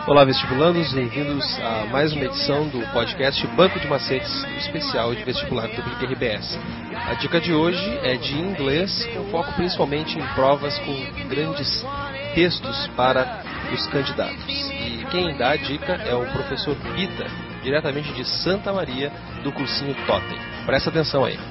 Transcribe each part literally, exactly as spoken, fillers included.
Olá, vestibulandos, bem-vindos a mais uma edição do podcast Banco de Macetes, especial de vestibular do B I C R B S. A dica de hoje é de inglês, com foco principalmente em provas com grandes textos para os candidatos. E quem dá a dica é o professor Pita, diretamente de Santa Maria, do cursinho Totem. Presta atenção aí.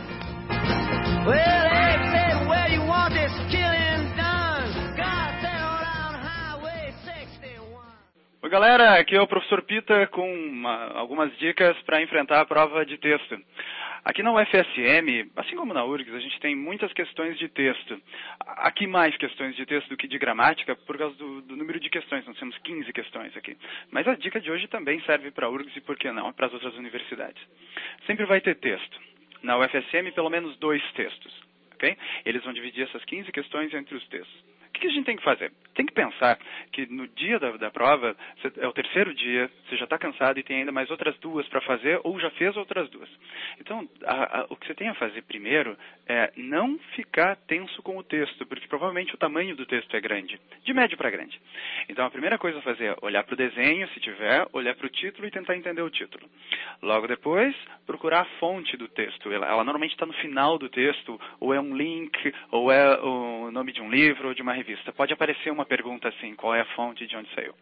Oi galera, aqui é o professor Pita com uma, algumas dicas para enfrentar a prova de texto. Aqui na U F S M, assim como na U R G S, a gente tem muitas questões de texto. Aqui mais questões de texto do que de gramática, por causa do, do número de questões. Nós temos quinze questões aqui. Mas a dica de hoje também serve para a U R G S e, por que não, para as outras universidades. Sempre vai ter texto. Na U F S M, pelo menos dois textos. Okay? Eles vão dividir essas quinze questões entre os textos. O que a gente tem que fazer? Tem que pensar que no dia da, da prova, é o terceiro dia, você já está cansado e tem ainda mais outras duas para fazer, ou já fez outras duas. Então, a, a, o que você tem a fazer primeiro é não ficar tenso com o texto, porque provavelmente o tamanho do texto é grande, de médio para grande. Então, a primeira coisa a fazer é olhar para o desenho, se tiver, olhar para o título e tentar entender o título. Logo depois, procurar a fonte do texto. Ela, ela normalmente está no final do texto, ou é um link, ou é o nome de um livro, ou de uma revista. Pode aparecer uma pergunta assim, qual é a fonte de onde saiu.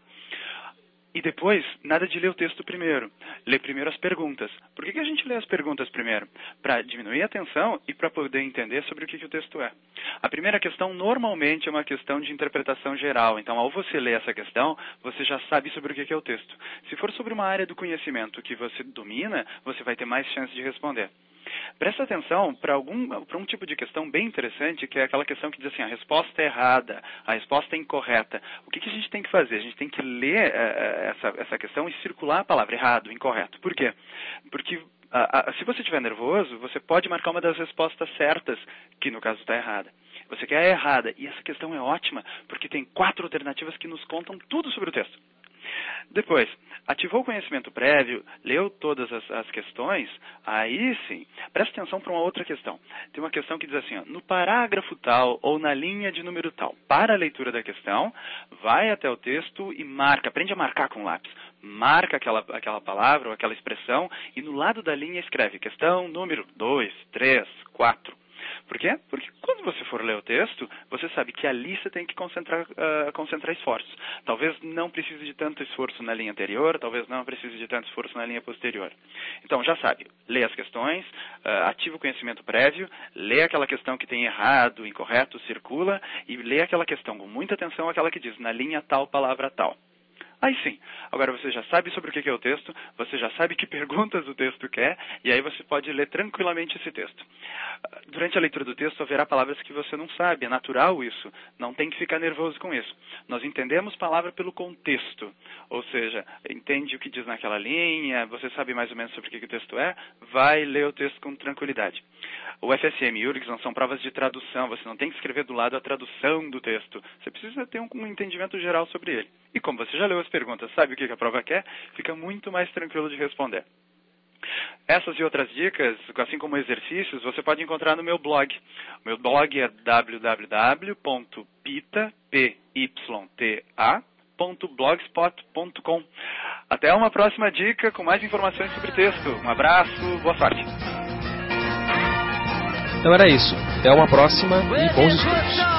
E depois, nada de ler o texto primeiro. Lê primeiro as perguntas. Por que que a gente lê as perguntas primeiro? Para diminuir a tensão e para poder entender sobre o que que o texto é. A primeira questão normalmente é uma questão de interpretação geral. Então, ao você ler essa questão, você já sabe sobre o que que é o texto. Se for sobre uma área do conhecimento que você domina, você vai ter mais chance de responder. Presta atenção para algum para um tipo de questão bem interessante, que é aquela questão que diz assim, a resposta é errada, a resposta é incorreta. O que que a gente tem que fazer? A gente tem que ler uh, essa, essa questão e circular a palavra errado, incorreto. Por quê? Porque uh, uh, se você estiver nervoso, você pode marcar uma das respostas certas, que no caso está errada. Você quer a errada. E essa questão é ótima, porque tem quatro alternativas que nos contam tudo sobre o texto. Depois, ativou o conhecimento prévio, leu todas as, as questões, aí sim, presta atenção para uma outra questão. Tem uma questão que diz assim, ó, no parágrafo tal ou na linha de número tal. Para a leitura da questão, vai até o texto e marca, aprende a marcar com lápis. Marca aquela, aquela palavra ou aquela expressão e no lado da linha escreve questão número dois, três, quatro. Por quê? Porque quando você for ler o texto, você sabe que ali você tem que concentrar, uh, concentrar esforços. Talvez não precise de tanto esforço na linha anterior, talvez não precise de tanto esforço na linha posterior. Então, já sabe, lê as questões, uh, ativa o conhecimento prévio, lê aquela questão que tem errado, incorreto, circula, e lê aquela questão com muita atenção, aquela que diz na linha tal, palavra tal. Aí sim, agora você já sabe sobre o que é o texto, você já sabe que perguntas o texto quer, e aí você pode ler tranquilamente esse texto. Durante a leitura do texto haverá palavras que você não sabe, é natural isso, não tem que ficar nervoso com isso. Nós entendemos palavra pelo contexto, ou seja, entende o que diz naquela linha, você sabe mais ou menos sobre o que o texto é, vai ler o texto com tranquilidade. O F S M e U R G S não são provas de tradução, você não tem que escrever do lado a tradução do texto, você precisa ter um, um entendimento geral sobre ele. E como você já leu as perguntas, sabe o que a prova quer, fica muito mais tranquilo de responder. Essas e outras dicas, assim como exercícios, você pode encontrar no meu blog. O meu blog é w w w ponto pita ponto blogspot ponto com. Até uma próxima dica com mais informações sobre texto. Um abraço, boa sorte. Então era isso. Até uma próxima e bons estudos.